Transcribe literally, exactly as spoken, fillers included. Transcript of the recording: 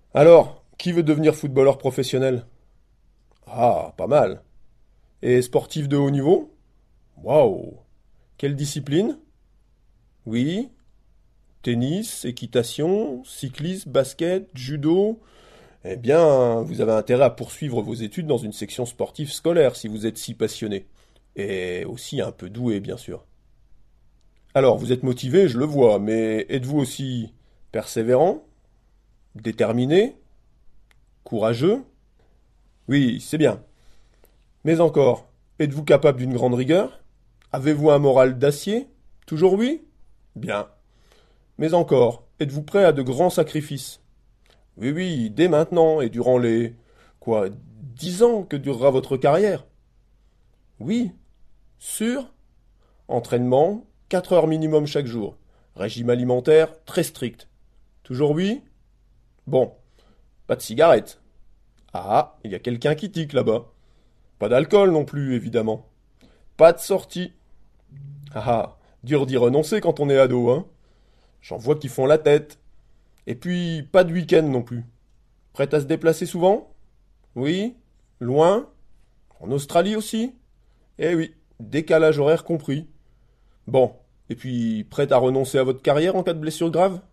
Alors, qui veut devenir footballeur professionnel? Ah, pas mal. Et sportif de haut niveau? Waouh! Quelle discipline? Oui, tennis, équitation, cyclisme, basket, judo. Eh bien, vous avez intérêt à poursuivre vos études dans une section sportive scolaire si vous êtes si passionné. Et aussi un peu doué, bien sûr. Alors, vous êtes motivé, je le vois, mais êtes-vous aussi persévérant, déterminé, courageux? Oui, c'est bien. Mais encore, êtes-vous capable d'une grande rigueur? Avez-vous un moral d'acier? Toujours oui? Bien. Mais encore, êtes-vous prêt à de grands sacrifices? Oui, oui, dès maintenant et durant les... quoi, dix ans que durera votre carrière? Oui, sûr? Entraînement, quatre heures minimum chaque jour. Régime alimentaire très strict. Toujours oui? Bon, pas de cigarette. Ah, il y a quelqu'un qui tique là-bas. Pas d'alcool non plus, évidemment. Pas de sortie. Ah ah, dur d'y renoncer quand on est ado, hein. J'en vois qui font la tête. Et puis, pas de week-end non plus. Prête à se déplacer souvent? Oui? Loin? En Australie aussi? Eh oui, décalage horaire compris. Bon, et puis, prête à renoncer à votre carrière en cas de blessure grave?